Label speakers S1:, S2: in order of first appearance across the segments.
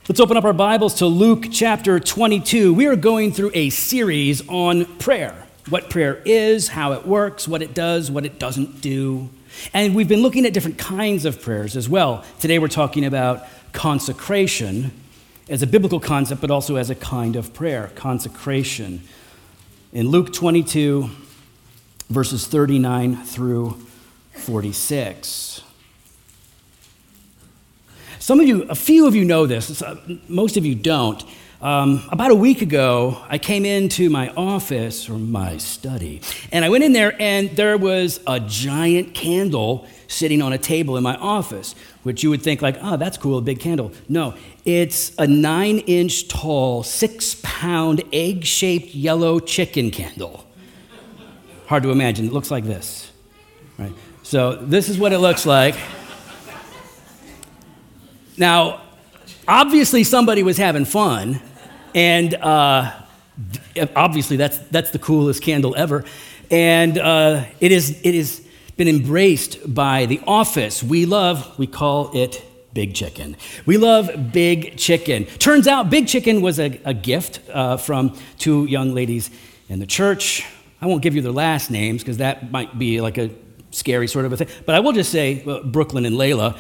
S1: Let's open up our Bibles to Luke chapter 22. We are going through a series on prayer. What prayer is, how it works, what it does, what it doesn't do. And we've been looking at different kinds of prayers as well. Today we're talking about consecration as a biblical concept, but also as a kind of prayer, consecration. In Luke 22, verses 39 through 46. A few of you know this, most of you don't. About a week ago, I came into my office, or my study, and I went in there and there was a giant candle sitting on a table in my office, which you would think like, oh, that's cool, a big candle. No, it's a 9-inch tall, 6-pound, egg-shaped yellow chicken candle. Hard to imagine, it looks like this, right? So this is what it looks like. Now, obviously somebody was having fun, and obviously that's the coolest candle ever, and it has been embraced by the office. We call it Big Chicken. We love Big Chicken. Turns out Big Chicken was a gift from two young ladies in the church. I won't give you their last names because that might be like a scary sort of a thing, but I will just say Brooklyn and Layla.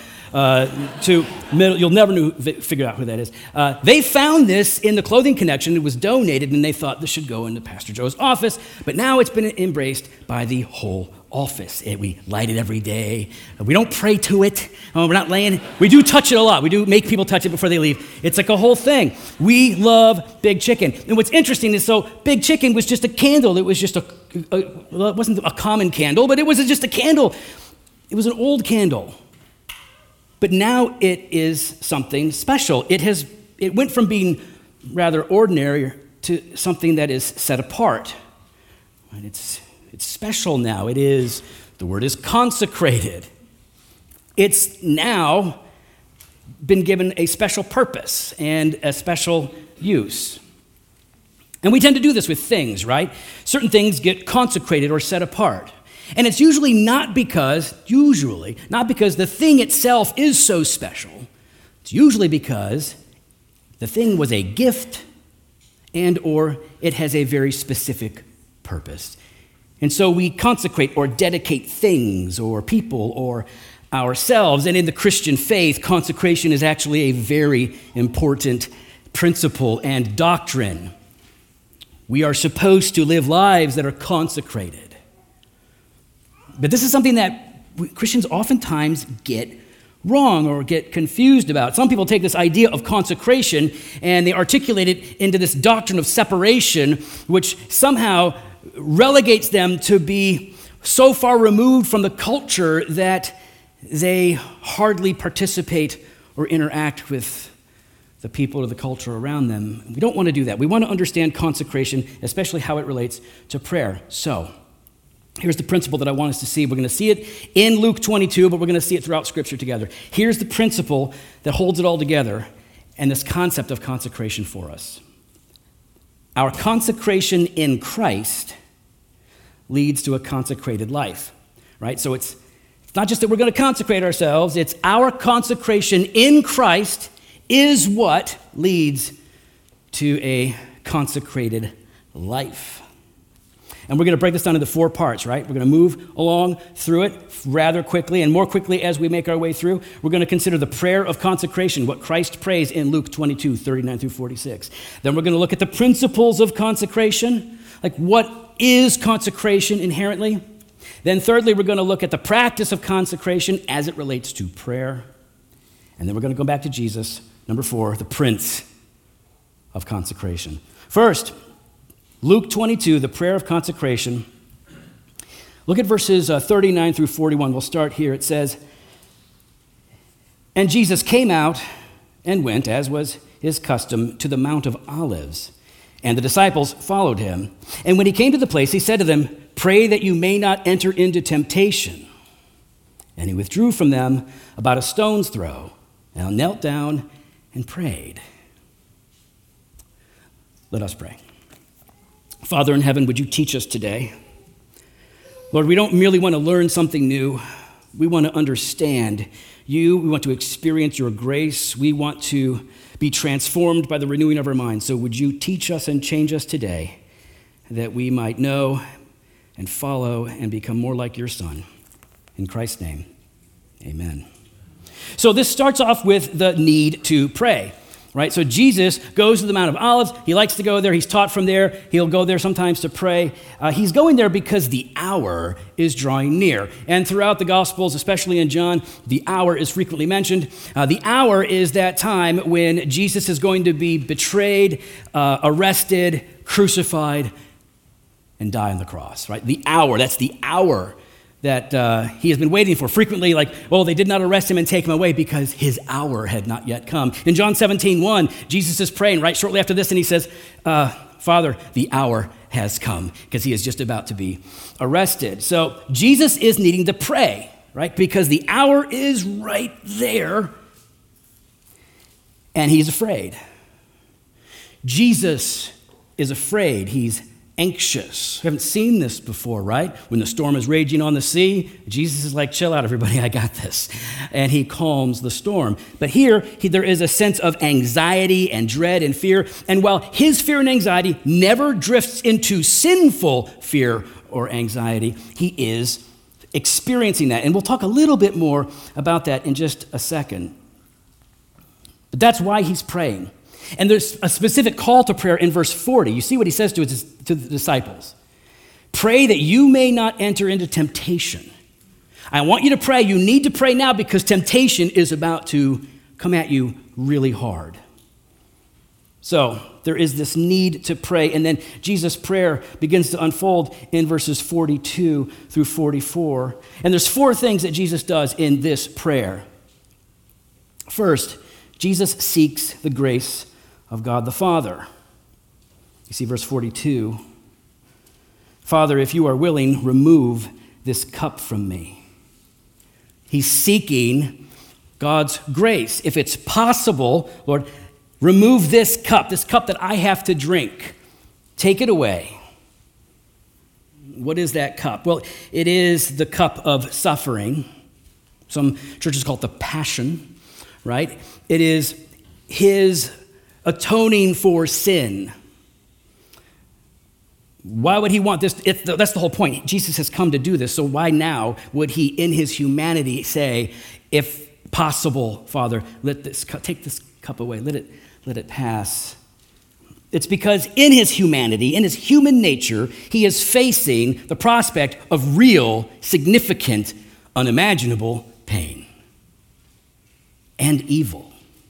S1: You'll never figure out who that is. They found this in the Clothing Connection. It was donated, and they thought this should go into Pastor Joe's office, but now it's been embraced by the whole office. We light it every day. We don't pray to it. We're not laying. We do touch it a lot. We do make people touch it before they leave. It's like a whole thing. We love Big Chicken. And what's interesting is, so Big Chicken was just a candle. It was just it wasn't a common candle, but it was just a candle. It was an old candle. But now it is something special. It went from being rather ordinary to something that is set apart. And it's special now. The word is consecrated. It's now been given a special purpose and a special use. And we tend to do this with things, right? Certain things get consecrated or set apart. And it's usually not because the thing itself is so special. It's usually because the thing was a gift and or it has a very specific purpose. And so we consecrate or dedicate things or people or ourselves. And in the Christian faith, consecration is actually a very important principle and doctrine. We are supposed to live lives that are consecrated. But this is something that Christians oftentimes get wrong or get confused about. Some people take this idea of consecration and they articulate it into this doctrine of separation, which somehow relegates them to be so far removed from the culture that they hardly participate or interact with the people or the culture around them. We don't want to do that. We want to understand consecration, especially how it relates to prayer. So, here's the principle that I want us to see. We're going to see it in Luke 22, but we're going to see it throughout Scripture together. Here's the principle that holds it all together and this concept of consecration for us. Our consecration in Christ leads to a consecrated life, right? So it's not just that we're going to consecrate ourselves, it's our consecration in Christ is what leads to a consecrated life. And we're going to break this down into 4 parts, right? We're going to move along through it rather quickly, and more quickly as we make our way through. We're going to consider the prayer of consecration, what Christ prays in Luke 22, 39 through 46. Then we're going to look at the principles of consecration, like what is consecration inherently. Then thirdly, we're going to look at the practice of consecration as it relates to prayer. And then we're going to go back to Jesus, number 4, the Prince of Consecration. First, Luke 22, the prayer of consecration. Look at verses 39 through 41. We'll start here. It says, "And Jesus came out and went, as was his custom, to the Mount of Olives. And the disciples followed him. And when he came to the place, he said to them, 'Pray that you may not enter into temptation.' And he withdrew from them about a stone's throw, and knelt down and prayed." Let us pray. Father in heaven, would you teach us today? Lord, we don't merely want to learn something new. We want to understand you. We want to experience your grace. We want to be transformed by the renewing of our minds. So would you teach us and change us today that we might know and follow and become more like your Son. In Christ's name, amen. So this starts off with the need to pray, right? So Jesus goes to the Mount of Olives. He likes to go there. He's taught from there. He'll go there sometimes to pray. He's going there because the hour is drawing near. And throughout the Gospels, especially in John, the hour is frequently mentioned. The hour is that time when Jesus is going to be betrayed, arrested, crucified, and die on the cross, right? The hour, that's the hour that he has been waiting for. Frequently, they did not arrest him and take him away because his hour had not yet come. In John 17:1, Jesus is praying right shortly after this, and he says, Father, the hour has come, because he is just about to be arrested. So Jesus is needing to pray, right? Because the hour is right there, and he's afraid. Jesus is afraid. He's anxious. We haven't seen this before, right? When the storm is raging on the sea, Jesus is like, chill out, everybody, I got this. And he calms the storm. But here, there is a sense of anxiety and dread and fear. And while his fear and anxiety never drifts into sinful fear or anxiety, he is experiencing that. And we'll talk a little bit more about that in just a second. But that's why he's praying. And there's a specific call to prayer in verse 40. You see what he says to the disciples. Pray that you may not enter into temptation. I want you to pray. You need to pray now because temptation is about to come at you really hard. So there is this need to pray. And then Jesus' prayer begins to unfold in verses 42 through 44. And there's 4 things that Jesus does in this prayer. First, Jesus seeks the grace of God the Father. You see verse 42. Father, if you are willing, remove this cup from me. He's seeking God's grace. If it's possible, Lord, remove this cup that I have to drink. Take it away. What is that cup? Well, it is the cup of suffering. Some churches call it the passion, right? It is his atoning for sin. Why would he want this? That's the whole point. Jesus has come to do this, so why now would he, in his humanity, say, if possible, Father, take this cup away, let it pass? It's because in his humanity, in his human nature, he is facing the prospect of real, significant, unimaginable pain and evil.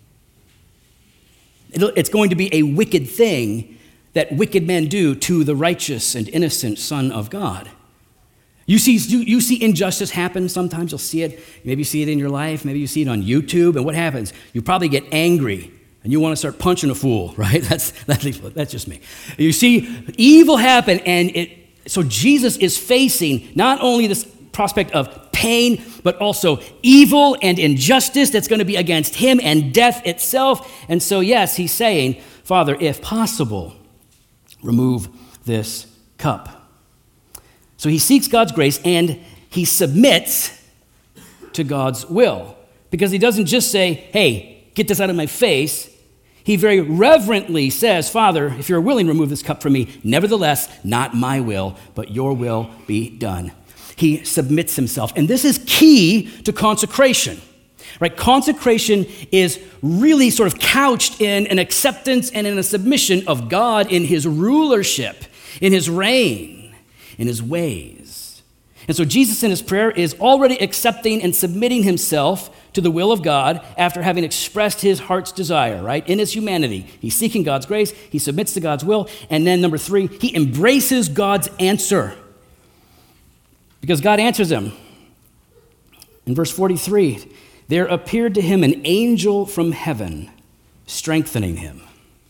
S1: It's going to be a wicked thing that wicked men do to the righteous and innocent Son of God. You see injustice happen sometimes. You'll see it. Maybe you see it in your life. Maybe you see it on YouTube. And what happens? You probably get angry and you want to start punching a fool, right? That's just me. You see evil happen, and so Jesus is facing not only this prospect of pain, but also evil and injustice that's going to be against him and death itself. And so, yes, he's saying, Father, if possible, remove this cup. So he seeks God's grace and he submits to God's will, because he doesn't just say, hey, get this out of my face. He very reverently says, Father, if you're willing, remove this cup from me. Nevertheless, not my will, but your will be done. He submits himself. And this is key to consecration, right? Consecration is really sort of couched in an acceptance and in a submission of God in his rulership, in his reign, in his ways. And so Jesus in his prayer is already accepting and submitting himself to the will of God after having expressed his heart's desire, right? In his humanity, he's seeking God's grace, he submits to God's will, and then number 3, he embraces God's answer. Because God answers him. In verse 43, there appeared to him an angel from heaven, strengthening him.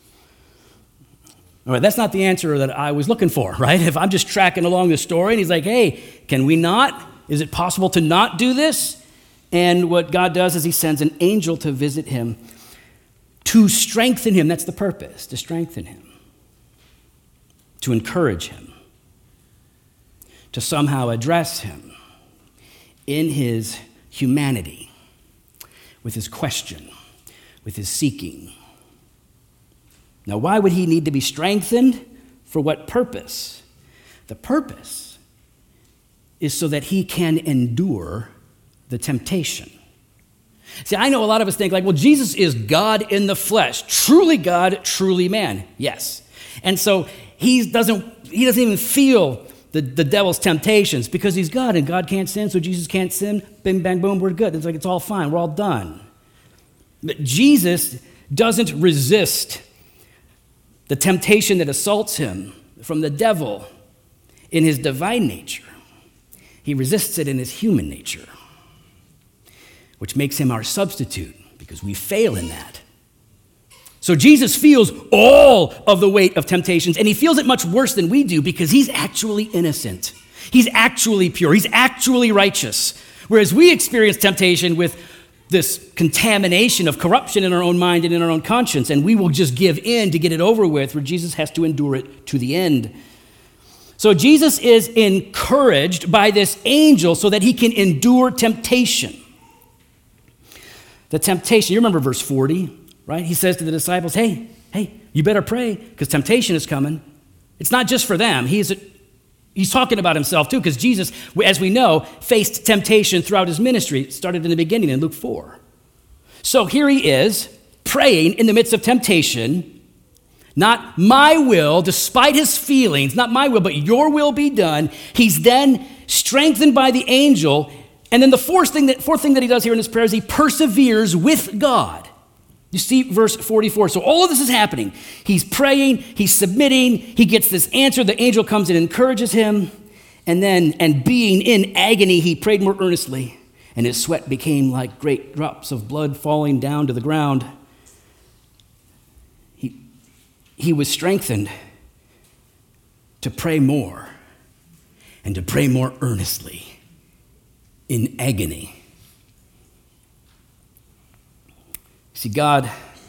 S1: All right, that's not the answer that I was looking for, right? If I'm just tracking along the story and he's like, hey, can we not? Is it possible to not do this? And what God does is he sends an angel to visit him, to strengthen him. That's the purpose, to strengthen him, to encourage him, to somehow address him in his humanity. with his question, with his seeking. Now, why would he need to be strengthened? For what purpose? The purpose is so that he can endure the temptation. See, I know a lot of us think like, well, Jesus is God in the flesh, truly God, truly man. Yes. And so he doesn't even feel the devil's temptations because he's God and God can't sin, so Jesus can't sin. Bing, bang, boom, we're good. It's like it's all fine. We're all done. But Jesus doesn't resist the temptation that assaults him from the devil in his divine nature. He resists it in his human nature, which makes him our substitute because we fail in that. So Jesus feels all of the weight of temptations, and he feels it much worse than we do because he's actually innocent. He's actually pure. He's actually righteous. Whereas we experience temptation with this contamination of corruption in our own mind and in our own conscience, and we will just give in to get it over with, where Jesus has to endure it to the end. So Jesus is encouraged by this angel so that he can endure temptation. The temptation, you remember verse 40, right? He says to the disciples, hey, you better pray because temptation is coming. It's not just for them. He's talking about himself too because Jesus, as we know, faced temptation throughout his ministry. It started in the beginning in Luke 4. So here he is praying in the midst of temptation. Not my will, despite his feelings, not my will, but your will be done. He's then strengthened by the angel. And then the fourth thing that he does here in his prayer is he perseveres with God. You see verse 44. So all of this is happening. He's praying, he's submitting, he gets this answer. The angel comes and encourages him. And being in agony, he prayed more earnestly. And his sweat became like great drops of blood falling down to the ground. He was strengthened to pray more and to pray more earnestly in agony. See, God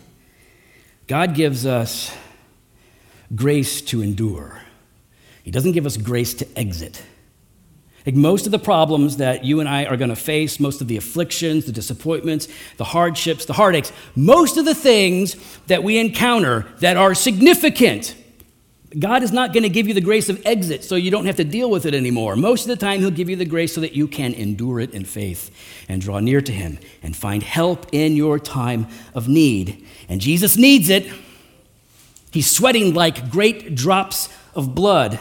S1: gives us grace to endure. He doesn't give us grace to exit. Like most of the problems that you and I are going to face, most of the afflictions, the disappointments, the hardships, the heartaches, most of the things that we encounter that are significant, God is not going to give you the grace of exit so you don't have to deal with it anymore. Most of the time, he'll give you the grace so that you can endure it in faith and draw near to him and find help in your time of need. And Jesus needs it. He's sweating like great drops of blood.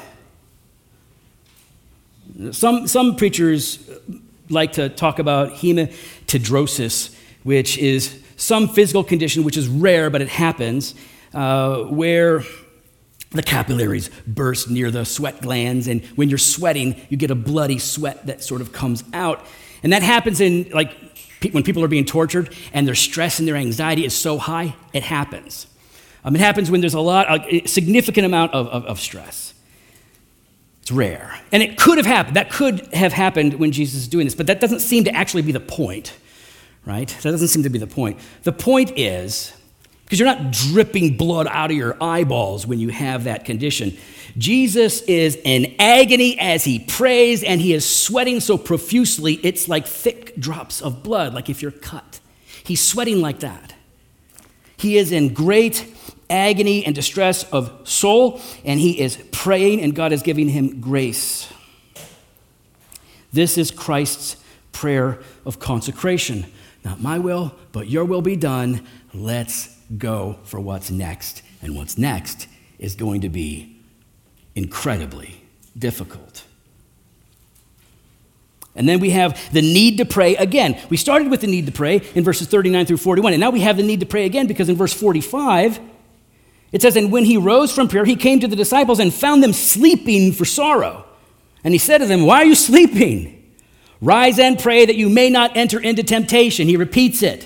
S1: Some preachers like to talk about hematidrosis, which is some physical condition which is rare, but it happens, where the capillaries burst near the sweat glands, and when you're sweating, you get a bloody sweat that sort of comes out. And that happens in, like, when people are being tortured and their stress and their anxiety is so high, it happens. It happens when there's a significant amount of stress. It's rare. And it could have happened. That could have happened when Jesus is doing this, but that doesn't seem to actually be the point, right? That doesn't seem to be the point. The point is, because you're not dripping blood out of your eyeballs when you have that condition. Jesus is in agony as he prays, and he is sweating so profusely, it's like thick drops of blood, like if you're cut. He's sweating like that. He is in great agony and distress of soul, and he is praying, and God is giving him grace. This is Christ's prayer of consecration. Not my will, but your will be done. Let's go for what's next. And what's next is going to be incredibly difficult. And then we have the need to pray again. We started with the need to pray in verses 39 through 41, and now we have the need to pray again because in verse 45, it says, "And when he rose from prayer, he came to the disciples and found them sleeping for sorrow. And he said to them, 'Why are you sleeping? Rise and pray that you may not enter into temptation.'" He repeats it.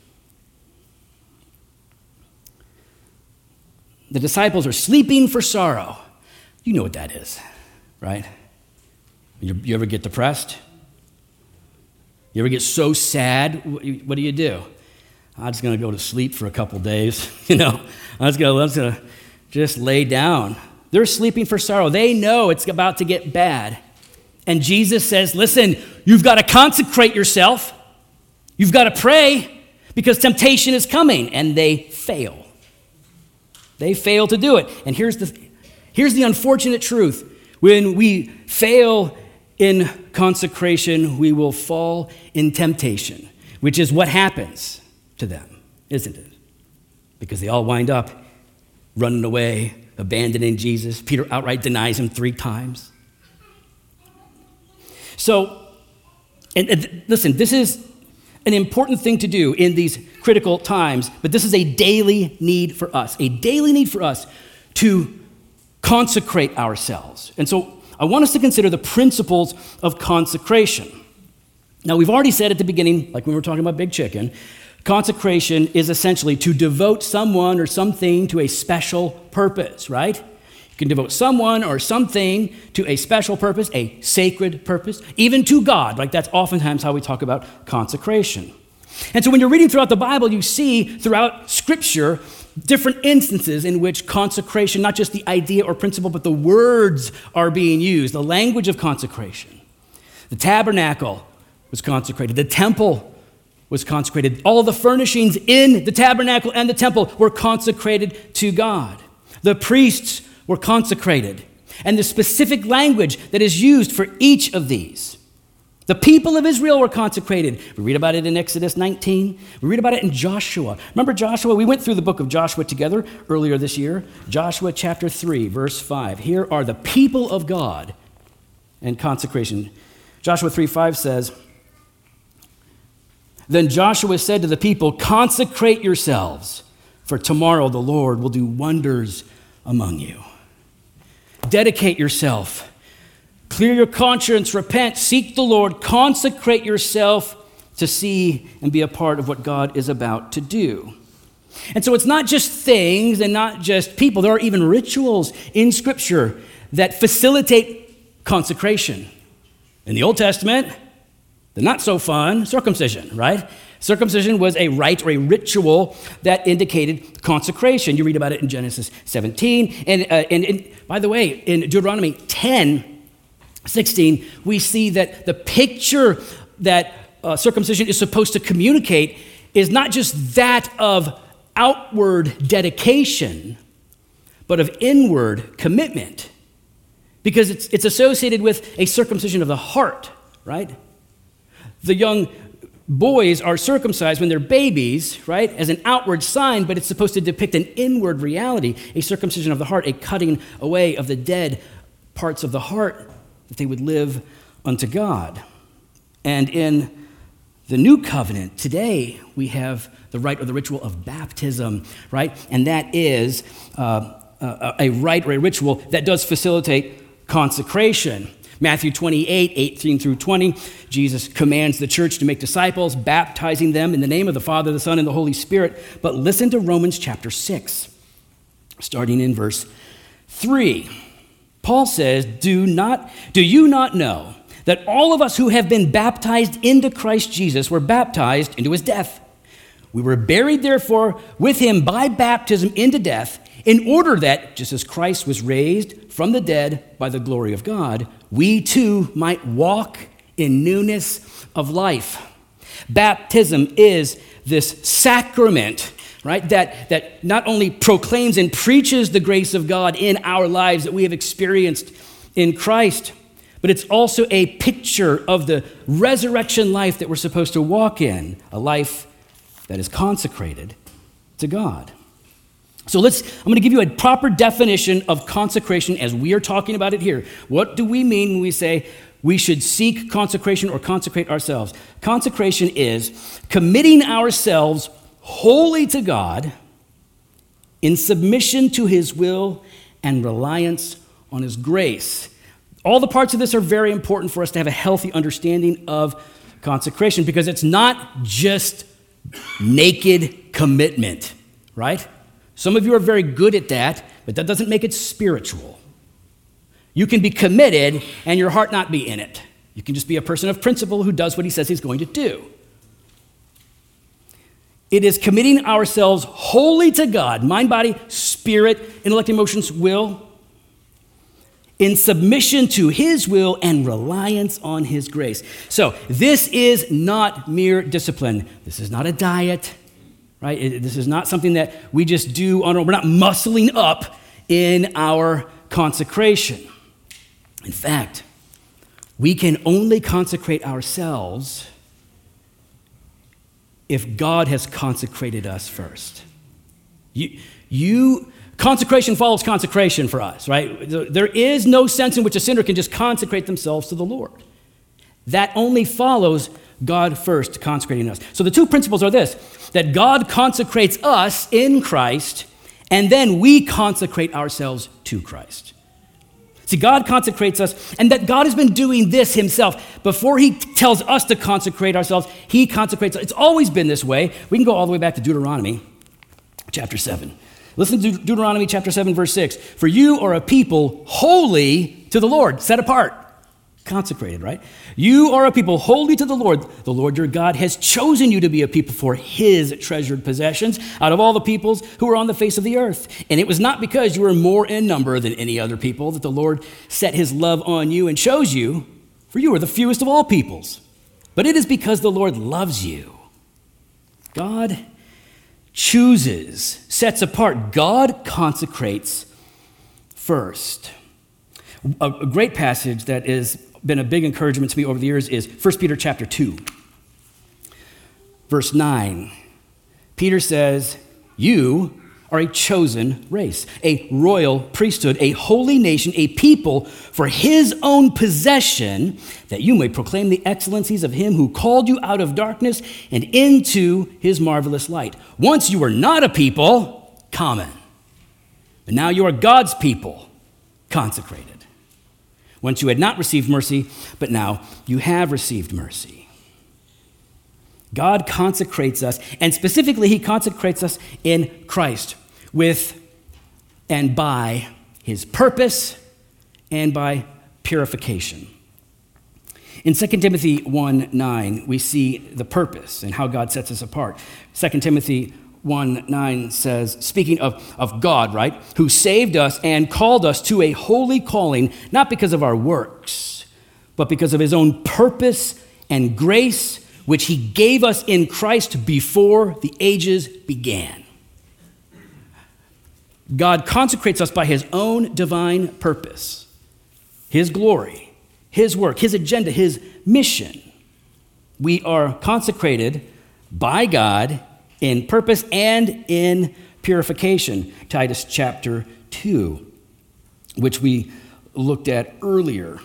S1: The disciples are sleeping for sorrow. You know what that is, right? You ever get depressed? You ever get so sad? What do? I'm just going to go to sleep for a couple days. I'm just going to just lay down. They're sleeping for sorrow. They know it's about to get bad. And Jesus says, listen, you've got to consecrate yourself. You've got to pray. because temptation is coming, and they fail. They fail to do it. And here's the unfortunate truth. When we fail in consecration, we will fall in temptation, which is what happens to them, isn't it? Because they all wind up running away, abandoning Jesus. Peter outright denies him 3 times. So, and listen, this is an important thing to do in these critical times, but this is a daily need for us to consecrate ourselves. And so I want us to consider the principles of consecration. Now, we've already said at the beginning, like when we were talking about Big Chicken, consecration is essentially to devote someone or something to a special purpose, right? You can devote someone or something to a special purpose, a sacred purpose, even to God. Like that's oftentimes how we talk about consecration. And so when you're reading throughout the Bible, you see throughout Scripture different instances in which consecration, not just the idea or principle, but the words are being used, the language of consecration. The tabernacle was consecrated. The temple was consecrated. All of the furnishings in the tabernacle and the temple were consecrated to God. The priests were consecrated. And the specific language that is used for each of these. The people of Israel were consecrated. We read about it in Exodus 19. We read about it in Joshua. Remember Joshua? We went through the book of Joshua together earlier this year. Joshua chapter 3, verse 5. Here are the people of God and consecration. Joshua 3:5 says, "Then Joshua said to the people, 'Consecrate yourselves, for tomorrow the Lord will do wonders among you.'" Dedicate yourself. Clear your conscience, repent, seek the Lord, consecrate yourself to see and be a part of what God is about to do. And so it's not just things and not just people. There are even rituals in Scripture that facilitate consecration. In the Old Testament, the not so fun circumcision, right? Circumcision was a rite or a ritual that indicated consecration. You read about it in Genesis 17. And by the way, in Deuteronomy 10:16, we see that the picture that circumcision is supposed to communicate is not just that of outward dedication, but of inward commitment. Because it's associated with a circumcision of the heart, right? The young boys are circumcised when they're babies, right, as an outward sign, but it's supposed to depict an inward reality, a circumcision of the heart, a cutting away of the dead parts of the heart that they would live unto God. And in the new covenant, today, we have the rite or the ritual of baptism, right? And that is a rite or a ritual that does facilitate consecration. Matthew 28:18 through 20, Jesus commands the church to make disciples, baptizing them in the name of the Father, the Son, and the Holy Spirit. But listen to Romans chapter 6, starting in verse 3. Paul says, Do you not know that all of us who have been baptized into Christ Jesus were baptized into his death? We were buried, therefore, with him by baptism into death, in order that, just as Christ was raised from the dead by the glory of God, we too might walk in newness of life. Baptism is this sacrament, right, that not only proclaims and preaches the grace of God in our lives that we have experienced in Christ, but it's also a picture of the resurrection life that we're supposed to walk in, a life that is consecrated to God. So I'm going to give you a proper definition of consecration as we are talking about it here. What do we mean when we say we should seek consecration or consecrate ourselves? Consecration is committing ourselves wholly to God in submission to his will and reliance on his grace. All the parts of this are very important for us to have a healthy understanding of consecration because it's not just naked commitment, right? Some of you are very good at that, but that doesn't make it spiritual. You can be committed and your heart not be in it. You can just be a person of principle who does what he says he's going to do. It is committing ourselves wholly to God, mind, body, spirit, intellect, emotions, will, in submission to his will and reliance on his grace. So this is not mere discipline. This is not a diet. right? This is not something that we just do on our own. We're not muscling up in our consecration. In fact, we can only consecrate ourselves if God has consecrated us first. Consecration follows consecration for us, right? There is no sense in which a sinner can just consecrate themselves to the Lord. That only follows God first consecrating us. So the two principles are this, that God consecrates us in Christ, and then we consecrate ourselves to Christ. See, God consecrates us, and that God has been doing this himself. Before he tells us to consecrate ourselves, he consecrates us. It's always been this way. We can go all the way back to Deuteronomy chapter 7. Listen to Deuteronomy chapter 7, verse 6. For you are a people holy to the Lord, set apart, consecrated, right? You are a people holy to the Lord. The Lord your God has chosen you to be a people for his treasured possessions out of all the peoples who are on the face of the earth. And it was not because you were more in number than any other people that the Lord set his love on you and chose you, for you are the fewest of all peoples. But it is because the Lord loves you. God chooses, sets apart. God consecrates first. A great passage that has been a big encouragement to me over the years is 1 Peter chapter 2, verse 9. Peter says, you are a chosen race, a royal priesthood, a holy nation, a people for his own possession, that you may proclaim the excellencies of him who called you out of darkness and into his marvelous light. Once you were not a people, common, but now you are God's people, consecrated. Once you had not received mercy, but now you have received mercy. God consecrates us, and specifically he consecrates us in Christ with and by his purpose and by purification. In 2 Timothy 1:9, we see the purpose and how God sets us apart. 2 Timothy 1:9 says, speaking of God, right, who saved us and called us to a holy calling, not because of our works, but because of his own purpose and grace, which he gave us in Christ before the ages began. God consecrates us by his own divine purpose, his glory, his work, his agenda, his mission. We are consecrated by God in purpose and in purification. Titus chapter 2, which we looked at earlier.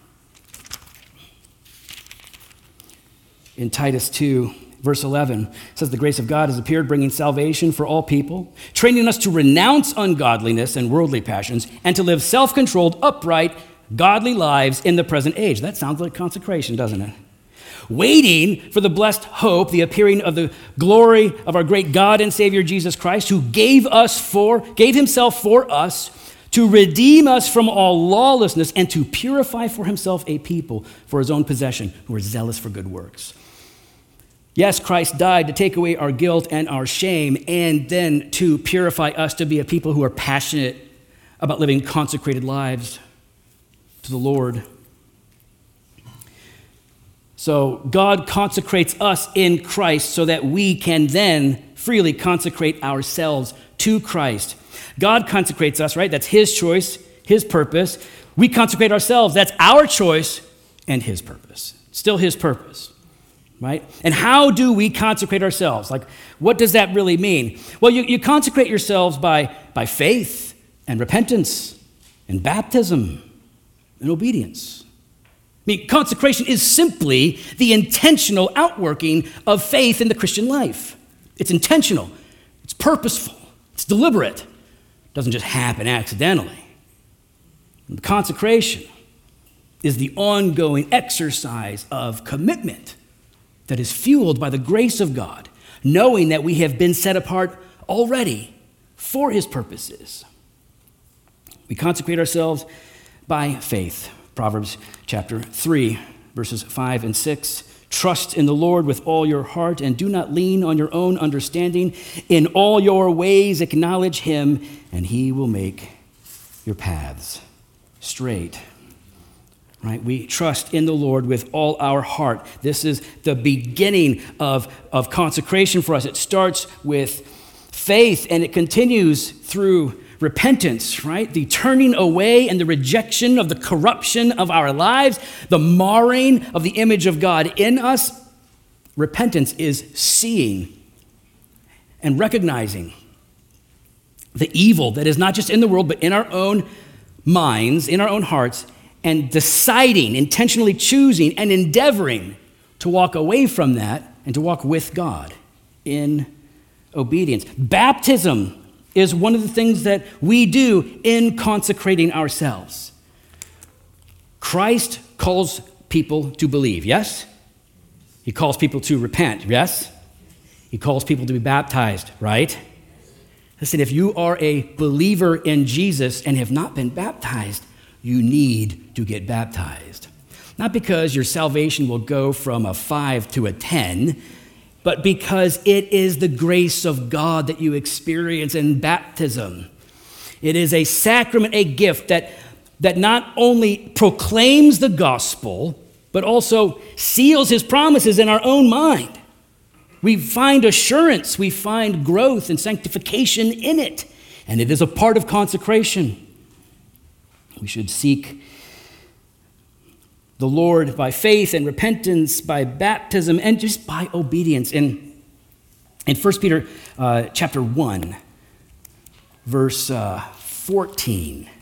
S1: In Titus 2, verse 11, it says, the grace of God has appeared, bringing salvation for all people, training us to renounce ungodliness and worldly passions, and to live self-controlled, upright, godly lives in the present age. That sounds like consecration, doesn't it? Waiting for the blessed hope, the appearing of the glory of our great God and Savior Jesus Christ, who gave himself for us to redeem us from all lawlessness and to purify for himself a people for his own possession who are zealous for good works. Yes, Christ died to take away our guilt and our shame, and then to purify us to be a people who are passionate about living consecrated lives to the Lord. So God consecrates us in Christ so that we can then freely consecrate ourselves to Christ. God consecrates us, right? That's his choice, his purpose. We consecrate ourselves. That's our choice and his purpose. Still his purpose, right? And how do we consecrate ourselves? Like, what does that really mean? Well, you consecrate yourselves by faith and repentance and baptism and obedience. I mean, consecration is simply the intentional outworking of faith in the Christian life. It's intentional, it's purposeful, it's deliberate. It doesn't just happen accidentally. And consecration is the ongoing exercise of commitment that is fueled by the grace of God, knowing that we have been set apart already for his purposes. We consecrate ourselves by faith. Proverbs chapter 3, verses 5 and 6. Trust in the Lord with all your heart and do not lean on your own understanding. In all your ways acknowledge him, and he will make your paths straight. right? We trust in the Lord with all our heart. This is the beginning of consecration for us. It starts with faith, and it continues through repentance, right? The turning away and the rejection of the corruption of our lives, the marring of the image of God in us. Repentance is seeing and recognizing the evil that is not just in the world, but in our own minds, in our own hearts, and deciding, intentionally choosing and endeavoring to walk away from that and to walk with God in obedience. Baptism is one of the things that we do in consecrating ourselves. Christ calls people to believe, yes? He calls people to repent, yes? He calls people to be baptized, right? Listen, if you are a believer in Jesus and have not been baptized, you need to get baptized. Not because your salvation will go from a 5 to a 10, but because it is the grace of God that you experience in baptism. It is a sacrament, a gift that not only proclaims the gospel, but also seals his promises in our own mind. We find assurance, we find growth and sanctification in it, and it is a part of consecration. We should seek the Lord by faith and repentance, by baptism, and just by obedience. In 1 Peter chapter 1, verse 14,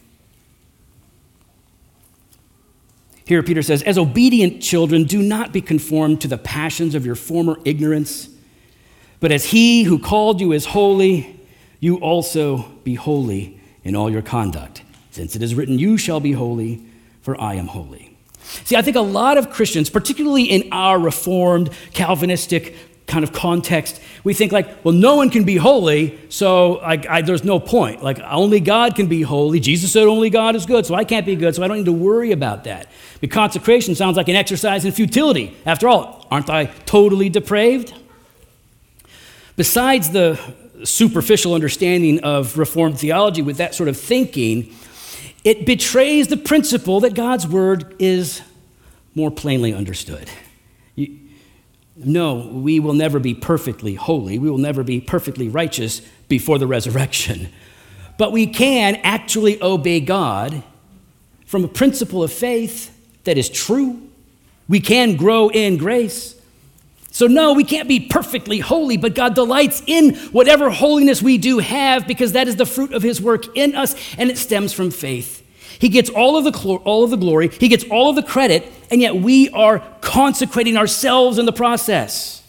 S1: here Peter says, "As obedient children, do not be conformed to the passions of your former ignorance, but as he who called you is holy, you also be holy in all your conduct. Since it is written, you shall be holy, for I am holy." See, I think a lot of Christians, particularly in our Reformed, Calvinistic kind of context, we think like, well, no one can be holy, so there's no point. Like, only God can be holy. Jesus said only God is good, so I can't be good, so I don't need to worry about that. But consecration sounds like an exercise in futility. After all, aren't I totally depraved? Besides the superficial understanding of Reformed theology with that sort of thinking, it betrays the principle that God's word is more plainly understood. No, we will never be perfectly holy. We will never be perfectly righteous before the resurrection. But we can actually obey God from a principle of faith that is true. We can grow in grace. So no, we can't be perfectly holy, but God delights in whatever holiness we do have because that is the fruit of his work in us, and it stems from faith. He gets all of the glory, he gets all of the credit, and yet we are consecrating ourselves in the process.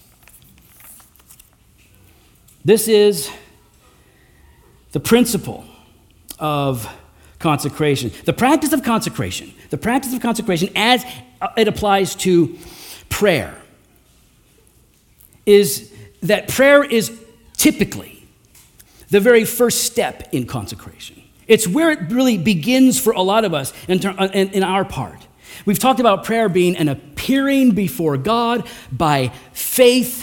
S1: This is the principle of consecration. The practice of consecration as it applies to prayer, is that prayer is typically the very first step in consecration. It's where it really begins for a lot of us in our part. We've talked about prayer being an appearing before God by faith.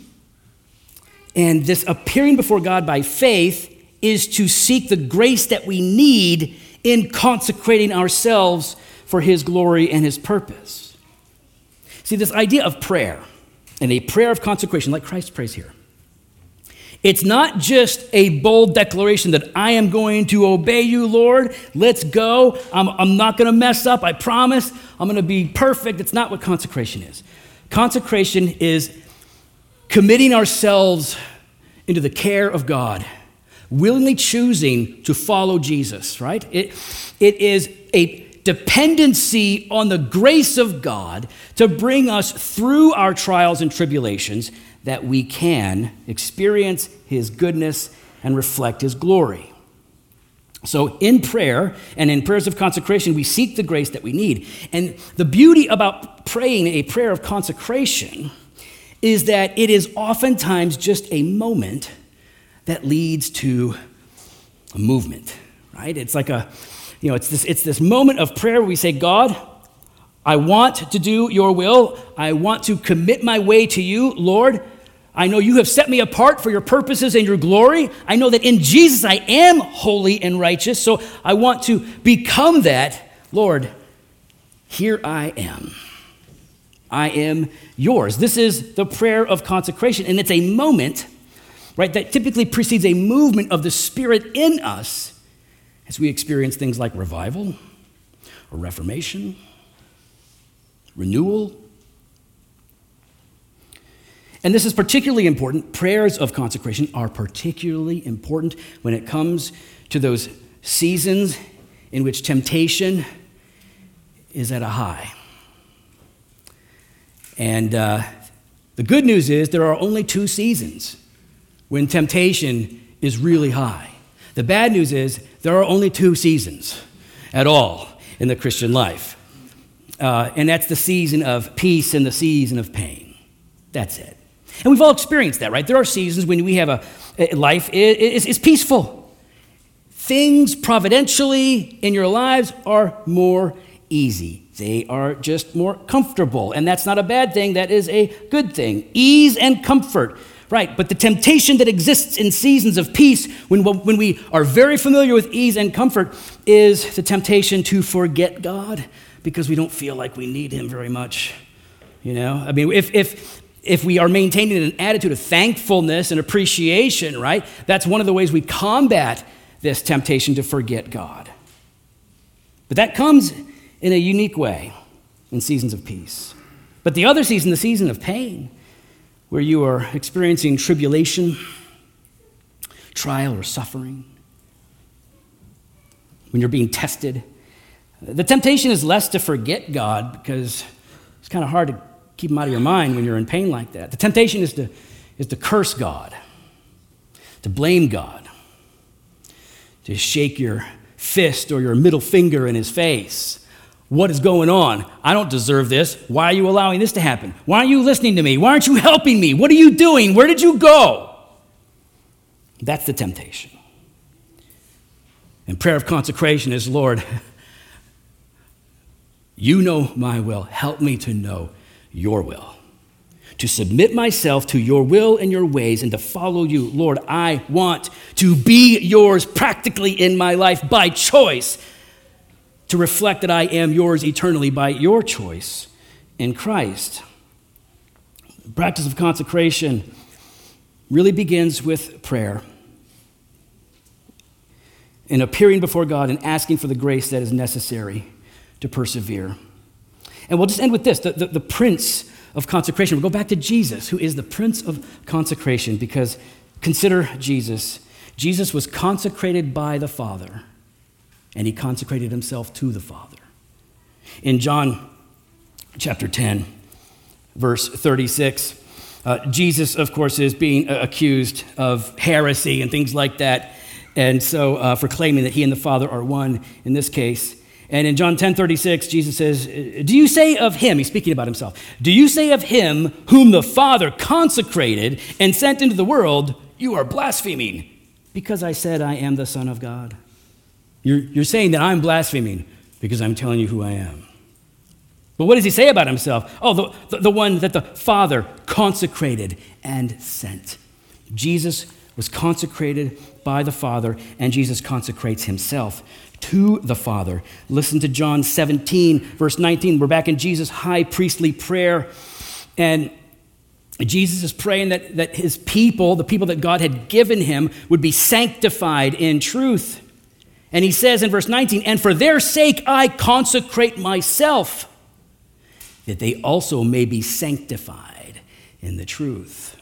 S1: And this appearing before God by faith is to seek the grace that we need in consecrating ourselves for his glory and his purpose. See, this idea of prayer and a prayer of consecration, like Christ prays here, it's not just a bold declaration that I am going to obey you, Lord. Let's go. I'm not going to mess up. I promise. I'm going to be perfect. It's not what consecration is. Consecration is committing ourselves into the care of God, willingly choosing to follow Jesus, right? It is a dependency on the grace of God to bring us through our trials and tribulations that we can experience his goodness and reflect his glory. So in prayer and in prayers of consecration, we seek the grace that we need. And the beauty about praying a prayer of consecration is that it is oftentimes just a moment that leads to a movement, right? It's like it's this moment of prayer where we say, God, I want to do your will. I want to commit my way to you, Lord. I know you have set me apart for your purposes and your glory. I know that in Jesus I am holy and righteous, so I want to become that. Lord, here I am. I am yours. This is the prayer of consecration, and it's a moment, right, that typically precedes a movement of the Spirit in us as we experience things like revival or reformation, renewal. And this is particularly important. Prayers of consecration are particularly important when it comes to those seasons in which temptation is at a high. And the good news is there are only 2 seasons when temptation is really high. The bad news is there are only 2 seasons at all in the Christian life. And that's the season of peace and the season of pain. That's it. And we've all experienced that, right? There are seasons when we have a life is peaceful. Things providentially in your lives are more easy. They are just more comfortable. And that's not a bad thing. That is a good thing. Ease and comfort, right? But the temptation that exists in seasons of peace, when we are very familiar with ease and comfort, is the temptation to forget God because we don't feel like we need him very much. You know? I mean, if we are maintaining an attitude of thankfulness and appreciation, right? That's one of the ways we combat this temptation to forget God. But that comes in a unique way in seasons of peace. But the other season, the season of pain, where you are experiencing tribulation, trial, or suffering, when you're being tested, the temptation is less to forget God because it's kind of hard to keep him out of your mind when you're in pain like that. The temptation is to curse God, to blame God, to shake your fist or your middle finger in his face. What is going on? I don't deserve this. Why are you allowing this to happen? Why aren't you listening to me? Why aren't you helping me? What are you doing? Where did you go? That's the temptation. And prayer of consecration is, Lord, you know my will. Help me to know your will, to submit myself to your will and your ways and to follow you. Lord, I want to be yours practically in my life by choice, to reflect that I am yours eternally by your choice in Christ. The practice of consecration really begins with prayer and appearing before God and asking for the grace that is necessary to persevere. And we'll just end with this, the Prince of consecration. We'll go back to Jesus, who is the Prince of consecration, because consider Jesus. Jesus was consecrated by the Father, and he consecrated himself to the Father. In John chapter 10, verse 36, Jesus, of course, is being accused of heresy and things like that, and so for claiming that he and the Father are one in this case. And in John 10:36, Jesus says, do you say of him, he's speaking about himself, do you say of him whom the Father consecrated and sent into the world, you are blaspheming, because I said I am the Son of God? You're saying that I'm blaspheming because I'm telling you who I am. But what does he say about himself? Oh, the one that the Father consecrated and sent. Jesus was consecrated by the Father, and Jesus consecrates himself to the Father. Listen to John 17, verse 19. We're back in Jesus' high priestly prayer, and Jesus is praying that his people, the people that God had given him, would be sanctified in truth. And he says in verse 19, and for their sake I consecrate myself, that they also may be sanctified in the truth.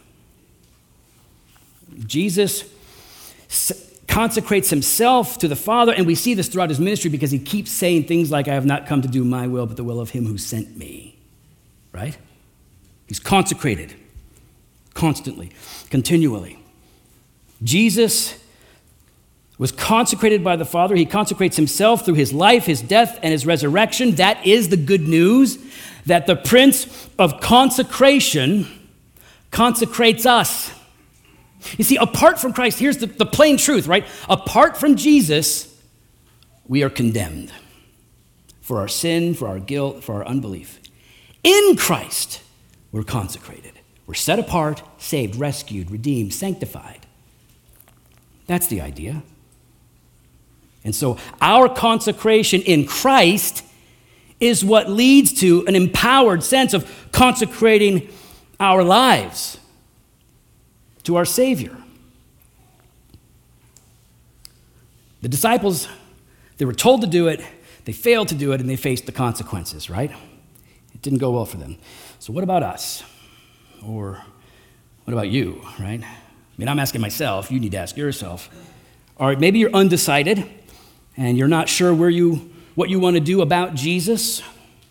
S1: Jesus consecrates himself to the Father, and we see this throughout his ministry because he keeps saying things like, I have not come to do my will, but the will of him who sent me, right? He's consecrated constantly, continually. Jesus was consecrated by the Father. He consecrates himself through his life, his death, and his resurrection. That is the good news, that the Prince of consecration consecrates us. You see, apart from Christ, here's the plain truth, right? Apart from Jesus, we are condemned for our sin, for our guilt, for our unbelief. In Christ, we're consecrated. We're set apart, saved, rescued, redeemed, sanctified. That's the idea. And so our consecration in Christ is what leads to an empowered sense of consecrating our lives to our Savior. The disciples, they were told to do it, they failed to do it, and they faced the consequences, right? It didn't go well for them. So what about us? Or what about you, right? I mean, I'm asking myself, you need to ask yourself. All right, maybe you're undecided, and you're not sure what you want to do about Jesus.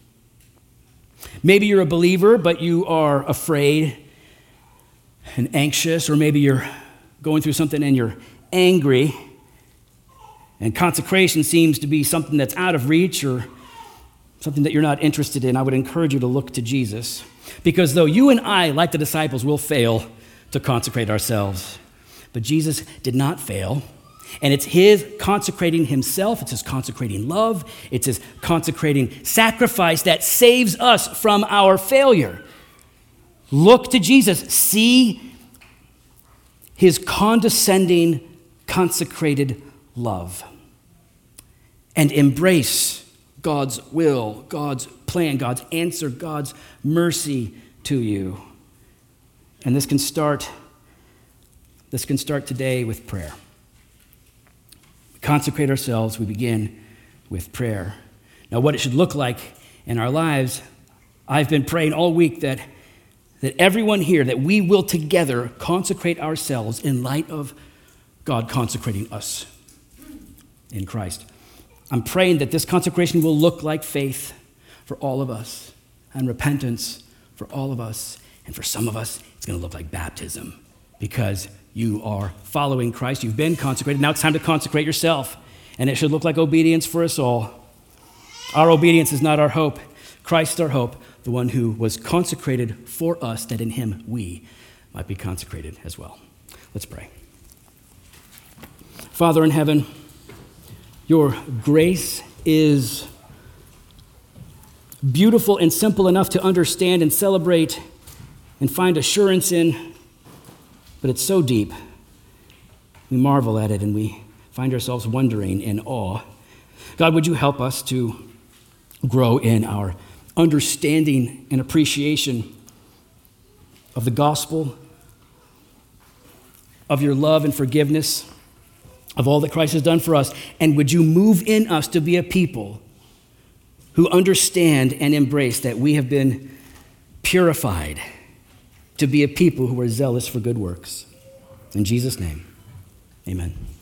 S1: Maybe you're a believer, but you are afraid and anxious, or maybe you're going through something and you're angry, and consecration seems to be something that's out of reach or something that you're not interested in. I would encourage you to look to Jesus, because though you and I, like the disciples, will fail to consecrate ourselves, but Jesus did not fail. And it's his consecrating himself, it's his consecrating love, it's his consecrating sacrifice that saves us from our failure. Look to Jesus. See his condescending, consecrated love. And embrace God's will, God's plan, God's answer, God's mercy to you. And this can start today with prayer. Consecrate ourselves, we begin with prayer. Now, what it should look like in our lives, I've been praying all week that everyone here, that we will together consecrate ourselves in light of God consecrating us in Christ. I'm praying that this consecration will look like faith for all of us, and repentance for all of us, and for some of us, it's going to look like baptism, because you are following Christ. You've been consecrated. Now it's time to consecrate yourself. And it should look like obedience for us all. Our obedience is not our hope. Christ is our hope, the one who was consecrated for us, that in him we might be consecrated as well. Let's pray. Father in heaven, your grace is beautiful and simple enough to understand and celebrate and find assurance in, but it's so deep. We marvel at it and we find ourselves wondering in awe. God, would you help us to grow in our understanding and appreciation of the gospel, of your love and forgiveness, of all that Christ has done for us, and would you move in us to be a people who understand and embrace that we have been purified to be a people who are zealous for good works. In Jesus' name, amen.